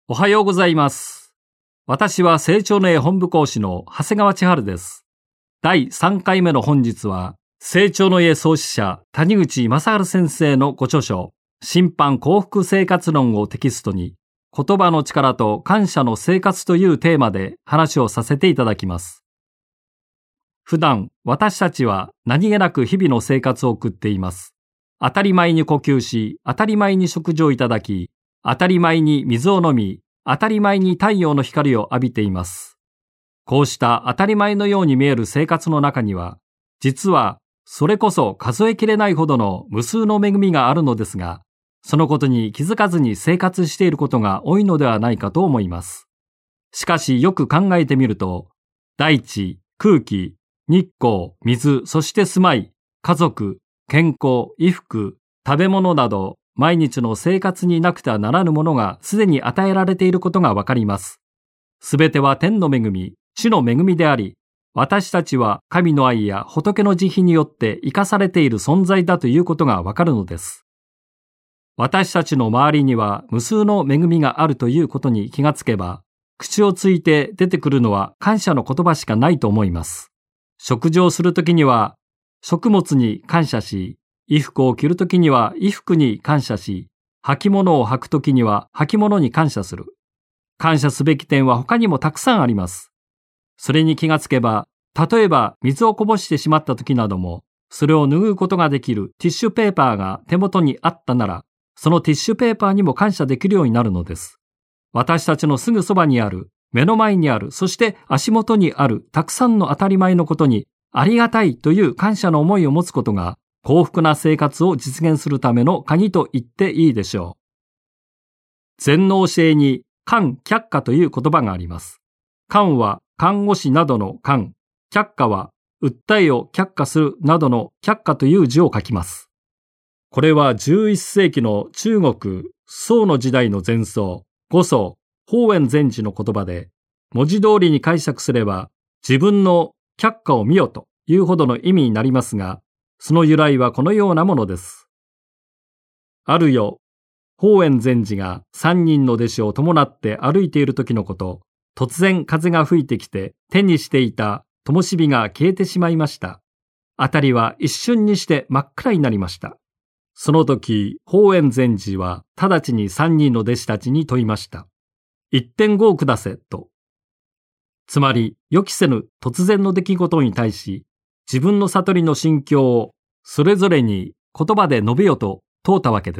おはようございます。私は成長の絵本部講師の長谷川千春です。第3回目の本日は、成長の絵創始者谷口正治先生のご著書、審判幸福生活論をテキストに、言葉の力と感謝の生活というテーマで話をさせていただきます。普段、私たちは何気なく日々の生活を送っています。当たり前に呼吸し、当たり前に食事をいただき、当たり前に水を飲み、当たり前に太陽の光を浴びています。こうした当たり前のように見える生活の中には、実はそれこそ数えきれないほどの無数の恵みがあるのですが、そのことに気づかずに生活していることが多いのではないかと思います。しかしよく考えてみると、大地、空気、日光、水、そして住まい、家族、健康、衣服、食べ物など、毎日の生活になくてはならぬものがすでに与えられていることがわかります。すべては天の恵み、地の恵みであり、私たちは神の愛や仏の慈悲によって生かされている存在だということがわかるのです。私たちの周りには無数の恵みがあるということに気がつけば、口をついて出てくるのは感謝の言葉しかないと思います。食事をするときには食物に感謝し、衣服を着るときには衣服に感謝し、履物を履くときには履物に感謝する。感謝すべき点は他にもたくさんあります。それに気がつけば、例えば水をこぼしてしまったときなども、それを拭うことができるティッシュペーパーが手元にあったなら、そのティッシュペーパーにも感謝できるようになるのです。私たちのすぐそばにある、目の前にある、そして足元にあるたくさんの当たり前のことに、ありがたいという感謝の思いを持つことが、幸福な生活を実現するための鍵と言っていいでしょう。禅の教えに、看却下という言葉があります。看は看護師などの看、却下は訴えを却下するなどの却下という字を書きます。これは11世紀の中国、宋の時代の禅僧、五祖、法円禅師の言葉で、文字通りに解釈すれば、自分の却下を見よというほどの意味になりますが、その由来はこのようなものです。あるよ、法円禅師が3人の弟子を伴って歩いている時のこと、突然風が吹いてきて手にしていた灯火が消えてしまいました。あたりは一瞬にして真っ暗になりました。その時、法円禅師は直ちに3人の弟子たちに問いました。1.5を下せと。つまり、予期せぬ突然の出来事に対し、自分の悟りの心境をそれぞれに言葉で述べよと問うたわけです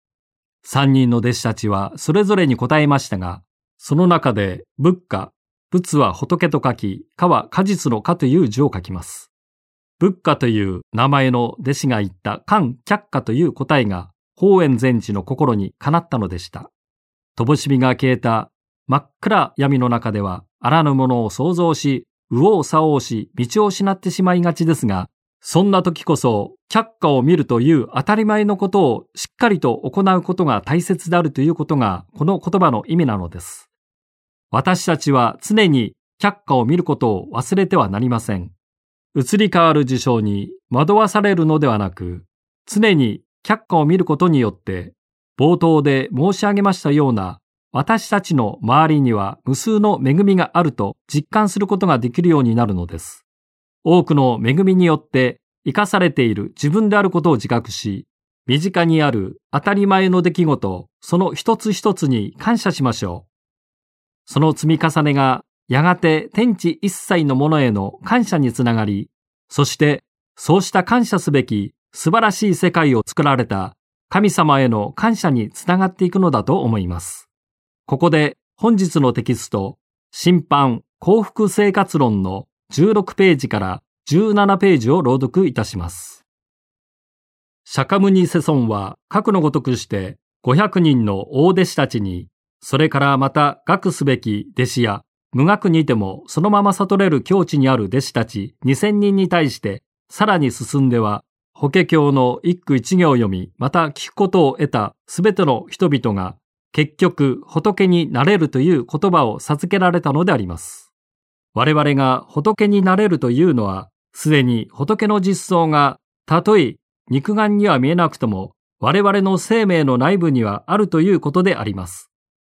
。3人の弟子たちはそれぞれに答えましたが、その中で仏果、仏は仏と書き、果は果実の果という字を書きます。仏果という名前の弟子が言った看却下という答えが法円禅師の心にかなったのでした。灯火が消えた真っ暗闇の中ではあらぬものを想像し、右往左往し、道を失ってしまいがちですが、そんな時こそ、却下を見るという当たり前のことをしっかりと行うことが大切であるということが、この言葉の意味なのです。私たちは常に却下を見ることを忘れてはなりません。移り変わる事象に惑わされるのではなく、常に却下を見ることによって、冒頭で申し上げましたような、私たちの周りには無数の恵みがあると実感することができるようになるのです。多くの恵みによって生かされている自分であることを自覚し、身近にある当たり前の出来事、その一つ一つに感謝しましょう。その積み重ねがやがて天地一切のものへの感謝につながり、そしてそうした感謝すべき素晴らしい世界を作られた神様への感謝につながっていくのだと思います。ここで本日のテキスト、審判幸福生活論の16ページから17ページを朗読いたします。釈迦牟尼世尊は、かくのごとくして500人の大弟子たちに、それからまた学すべき弟子や、無学にいてもそのまま悟れる境地にある弟子たち2000人に対して、さらに進んでは、法華経の一句一行を読み、また聞くことを得たすべての人々が、結局仏になれるという言葉を授けられたのであります。我々が仏になれるというのは、すでに仏の実相が、たとえ肉眼には見えなくとも、我々の生命の内部にはあるということであります。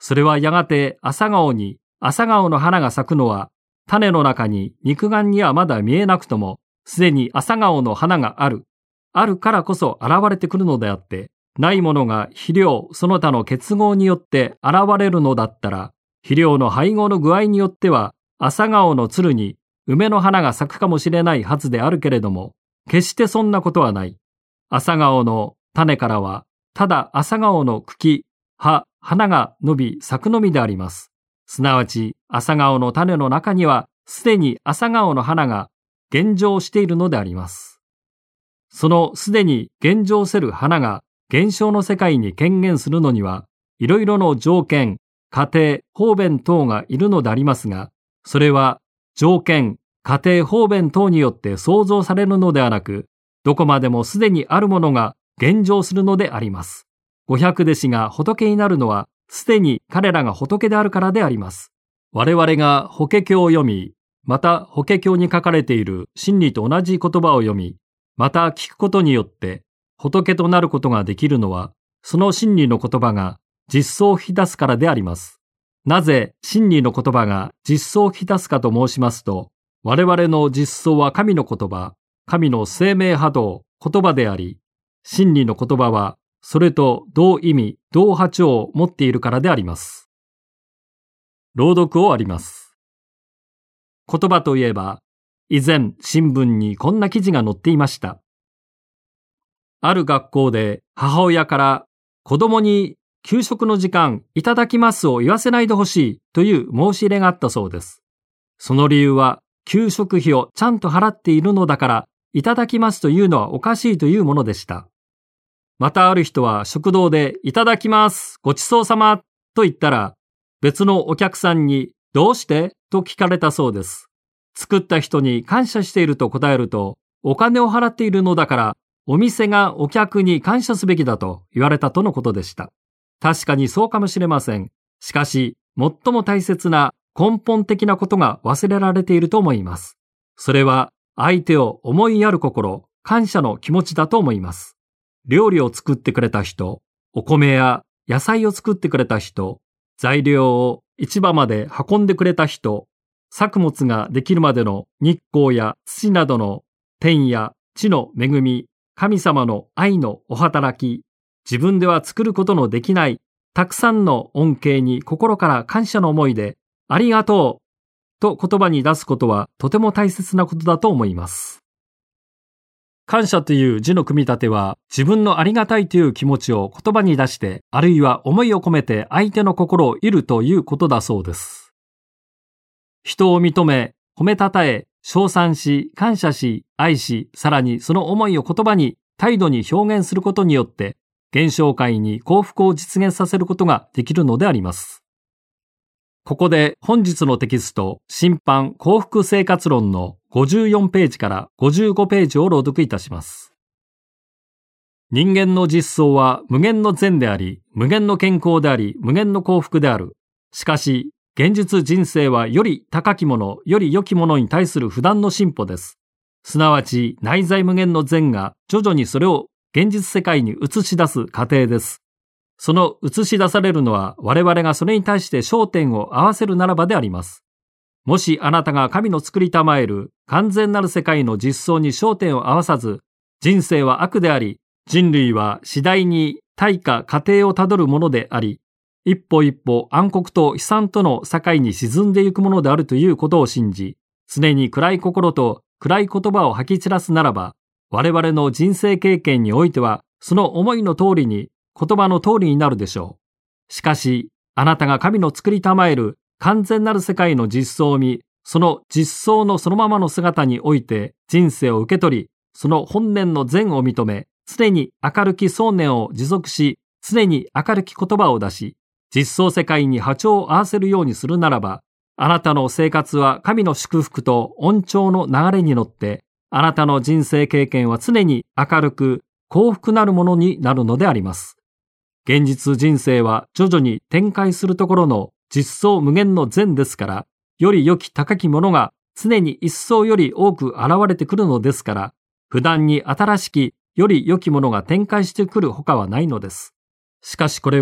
それはやがて朝顔に朝顔の花が咲くのは、種の中に肉眼にはまだ見えなくとも、すでに朝顔の花があるからこそ現れてくるのであって、ないものが肥料その他の結合によって現れるのだったら、肥料の配合の具合によっては、朝顔のつるに梅の花が咲くかもしれないはずであるけれども、決してそんなことはない。朝顔の種からは、ただ朝顔の茎、葉、花が伸び咲くのみであります。すなわち朝顔の種の中にはすでに朝顔の花が現状しているのであります。そのすでに現状せる花が現象の世界に顕現するのには、いろいろの条件、過程、方便等がいるのでありますが、それは条件、過程、方便等によって創造されるのではなく、どこまでもすでにあるものが現状するのであります。500弟子が仏になるのは、すでに彼らが仏であるからであります。我々が法華経を読み、また法華経に書かれている真理と同じ言葉を読み、また聞くことによって仏となることができるのは、その真理の言葉が実相を引き出すからであります。なぜ真理の言葉が実相を引き出すかと申しますと、我々の実相は神の言葉、神の生命波動、言葉であり、真理の言葉はそれと同意味、同波長を持っているからであります。朗読をあります。言葉といえば、以前新聞にこんな記事が載っていました。ある学校で母親から子供に給食の時間いただきますを言わせないでほしいという申し入れがあったそうです。その理由は、給食費をちゃんと払っているのだからいただきますというのはおかしいというものでした。またある人は食堂でいただきますごちそうさまと言ったら、別のお客さんにどうしてと聞かれたそうです。作った人に感謝していると答えると、お金を払っているのだからお店がお客に感謝すべきだと言われたとのことでした。確かにそうかもしれません。しかし最も大切な根本的なことが忘れられていると思います。それは相手を思いやる心、感謝の気持ちだと思います。料理を作ってくれた人、お米や野菜を作ってくれた人、材料を市場まで運んでくれた人、作物ができるまでの日光や土などの天や地の恵み、神様の愛のお働き、自分では作ることのできないたくさんの恩恵に心から感謝の思いで、ありがとうと言葉に出すことはとても大切なことだと思います。感謝という字の組み立ては、自分のありがたいという気持ちを言葉に出して、あるいは思いを込めて相手の心を得るということだそうです。人を認め、褒めたたえ、称賛し、感謝し、愛し、さらにその思いを言葉に、態度に表現することによって、現象界に幸福を実現させることができるのであります。ここで本日のテキスト、新版幸福生活論の54ページから55ページを朗読いたします。人間の実相は無限の善であり、無限の健康であり、無限の幸福である。しかし、現実人生はより高きもの、より良きものに対する不断の進歩です。すなわち、内在無限の善が徐々にそれを現実世界に映し出す過程です。その映し出されるのは我々がそれに対して焦点を合わせるならばであります。もしあなたが神の作りたまえる完全なる世界の実相に焦点を合わさず、人生は悪であり、人類は次第に大化過程をたどるものであり、一歩一歩暗黒と悲惨との境に沈んでいくものであるということを信じ、常に暗い心と暗い言葉を吐き散らすならば、我々の人生経験においてはその思いの通りに言葉の通りになるでしょう。しかし、あなたが神の作りたまえる完全なる世界の実相を見、その実相のそのままの姿において人生を受け取り、その本年の善を認め、常に明るき想念を持続し、常に明るき言葉を出し、実相世界に波長を合わせるようにするならば、あなたの生活は神の祝福と恩寵の流れに乗って、あなたの人生経験は常に明るく幸福なるものになるのであります。現実人生は徐々に展開するところの実相無限の善ですから、より良き高きものが常に一層より多く現れてくるのですから、不断に新しきより良きものが展開してくるほかはないのです。しかしこれは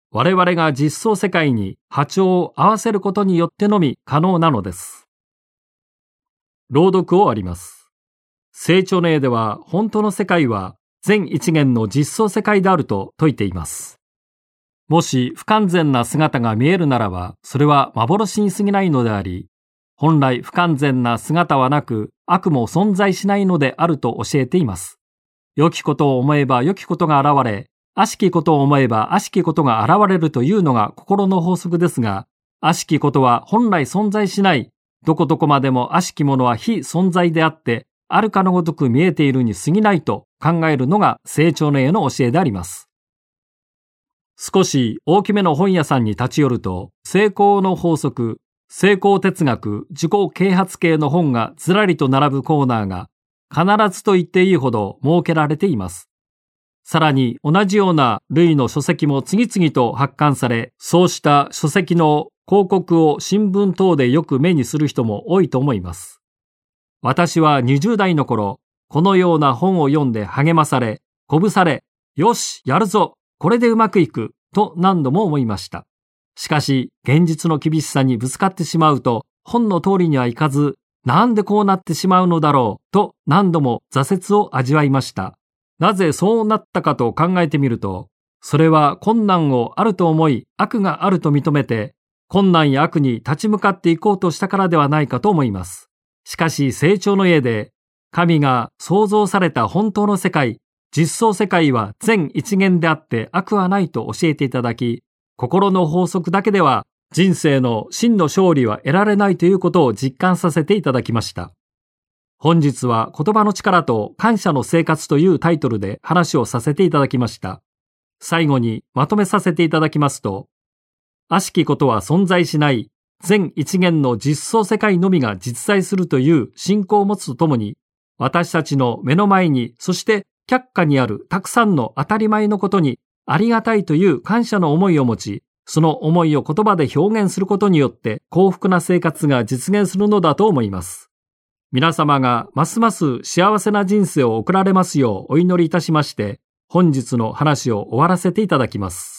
我々が実相世界に波長を合わせることによってのみ可能なのです。朗読をあります。聖著の絵では本当の世界は全一元の実相世界であると説いています。もし不完全な姿が見えるならば、それは幻に過ぎないのであり、本来不完全な姿はなく、悪も存在しないのであると教えています。良きことを思えば良きことが現れ、悪しきことを思えば悪しきことが現れるというのが心の法則ですが、悪しきことは本来存在しない、どこどこまでも悪しきものは非存在であって、あるかのごとく見えているに過ぎないと考えるのが聖著の絵の教えであります。少し大きめの本屋さんに立ち寄ると、成功の法則、成功哲学、自己啓発系の本がずらりと並ぶコーナーが必ずと言っていいほど設けられています。さらに同じような類の書籍も次々と発刊され、そうした書籍の広告を新聞等でよく目にする人も多いと思います。私は20代の頃、このような本を読んで励まされ、鼓舞され、よし、やるぞ、これでうまくいく、と何度も思いました。しかし、現実の厳しさにぶつかってしまうと、本の通りにはいかず、なんでこうなってしまうのだろう、と何度も挫折を味わいました。なぜそうなったかと考えてみると、それは困難をあると思い、悪があると認めて、困難や悪に立ち向かっていこうとしたからではないかと思います。しかし、聖著の絵で、神が創造された本当の世界、実相世界は全一元であって悪はないと教えていただき、心の法則だけでは人生の真の勝利は得られないということを実感させていただきました。本日は言葉の力と感謝の生活というタイトルで話をさせていただきました。最後にまとめさせていただきますと、悪しきことは存在しない全一元の実相世界のみが実在するという信仰を持つとともに、私たちの目の前に、そして却下にあるたくさんの当たり前のことにありがたいという感謝の思いを持ち、その思いを言葉で表現することによって幸福な生活が実現するのだと思います。皆様がますます幸せな人生を送られますようお祈りいたしまして、本日の話を終わらせていただきます。